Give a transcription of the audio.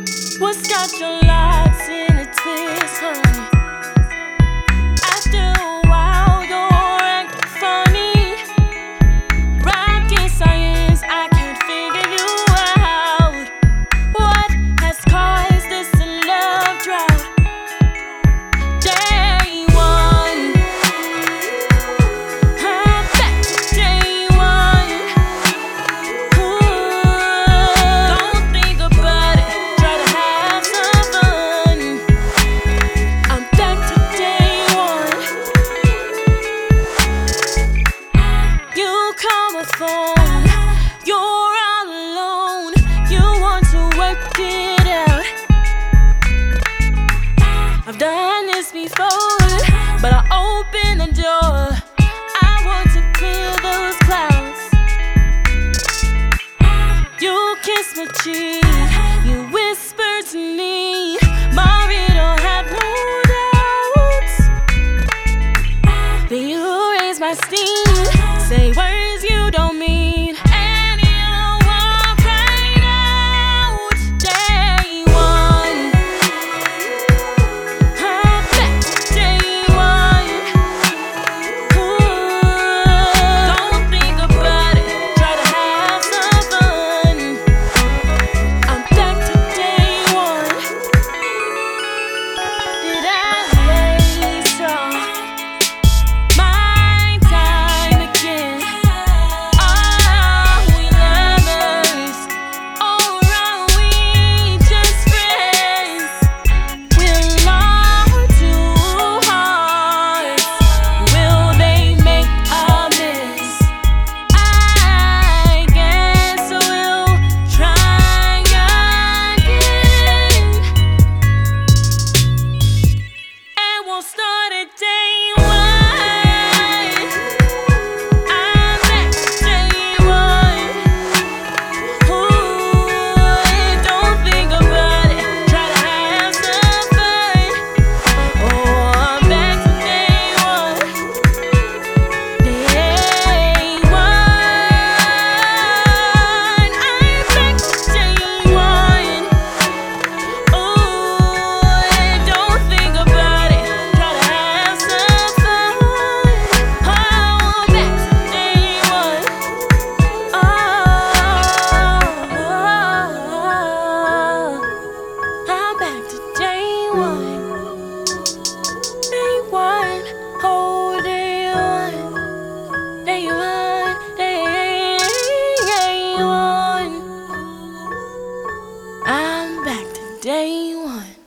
What's got your locks in a twist, honey? After a while, you're acting funny. Rocket science, I can't figure you out. What has caused this love drought? Day one, I'm back to day one. Don't think about it, try to have some fun. I'm back to day one. You call my phone, you're all alone. You want to work it out. I've done this before, but I open the door. I want to clear those clouds. You kiss my cheek, you whisper to me, Mari, don't have no doubts. Then you raise my steam, say words you don't mean, and you walk right out. Day one, I'm back to day one. Don't think about it, try to have some fun. I'm back to day one. Did I waste all my time again? Are we lovers, or are we just friends? Will our two hearts, will they make a mess? I guess we'll try again, and we'll start at day one. I'm back to day one. Don't think about it, try to have some fun. Oh, I'm back to day one. Day one. I'm back to day one. Don't think about it, try to have some fun. Oh, I'm back to day one. I'm back to day one. Day one, oh day one. Day one, day one. I'm back to day one.